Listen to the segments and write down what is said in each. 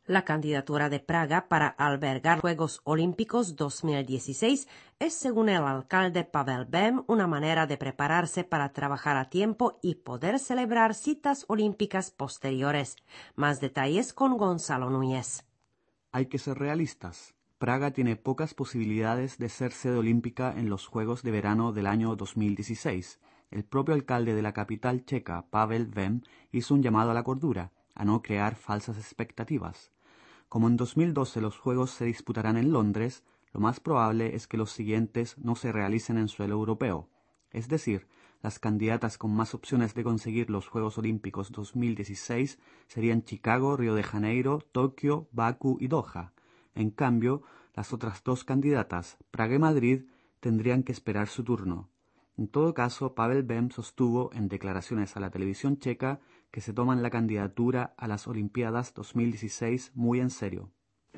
La candidatura de Praga para albergar Juegos Olímpicos 2016 es, según el alcalde Pavel Bem, una manera de prepararse para trabajar a tiempo y poder celebrar citas olímpicas posteriores. Más detalles con Gonzalo Núñez. Hay que ser realistas. Praga tiene pocas posibilidades de ser sede olímpica en los Juegos de Verano del año 2016. El propio alcalde de la capital checa, Pavel Bem, hizo un llamado a la cordura, a no crear falsas expectativas. Como en 2012 los Juegos se disputarán en Londres, lo más probable es que los siguientes no se realicen en suelo europeo. Es decir, las candidatas con más opciones de conseguir los Juegos Olímpicos 2016 serían Chicago, Río de Janeiro, Tokio, Bakú y Doha. En cambio, las otras dos candidatas, Praga y Madrid, tendrían que esperar su turno. En todo caso, Pavel Bem sostuvo en declaraciones a la televisión checa que se toman la candidatura a las Olimpiadas 2016 muy en serio.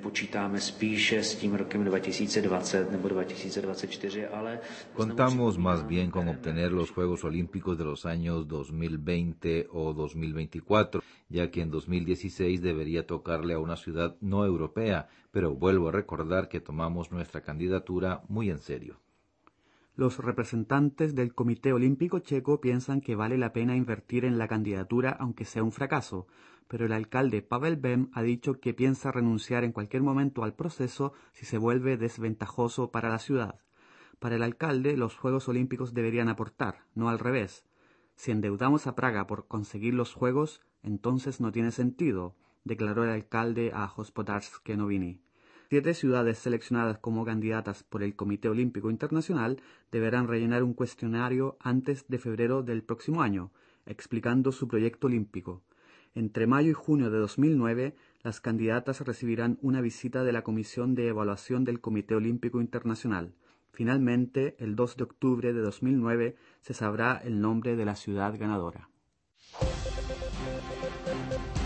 Contamos más bien con obtener los Juegos Olímpicos de los años 2020 o 2024, ya que en 2016 debería tocarle a una ciudad no europea, pero vuelvo a recordar que tomamos nuestra candidatura muy en serio. Los representantes del Comité Olímpico Checo piensan que vale la pena invertir en la candidatura aunque sea un fracaso, pero el alcalde Pavel Bem ha dicho que piensa renunciar en cualquier momento al proceso si se vuelve desventajoso para la ciudad. Para el alcalde, los Juegos Olímpicos deberían aportar, no al revés. Si endeudamos a Praga por conseguir los Juegos, entonces no tiene sentido, declaró el alcalde a Hospodářské noviny. 7 ciudades seleccionadas como candidatas por el Comité Olímpico Internacional deberán rellenar un cuestionario antes de febrero del próximo año, explicando su proyecto olímpico. Entre mayo y junio de 2009, las candidatas recibirán una visita de la Comisión de Evaluación del Comité Olímpico Internacional. Finalmente, el 2 de octubre de 2009, se sabrá el nombre de la ciudad ganadora.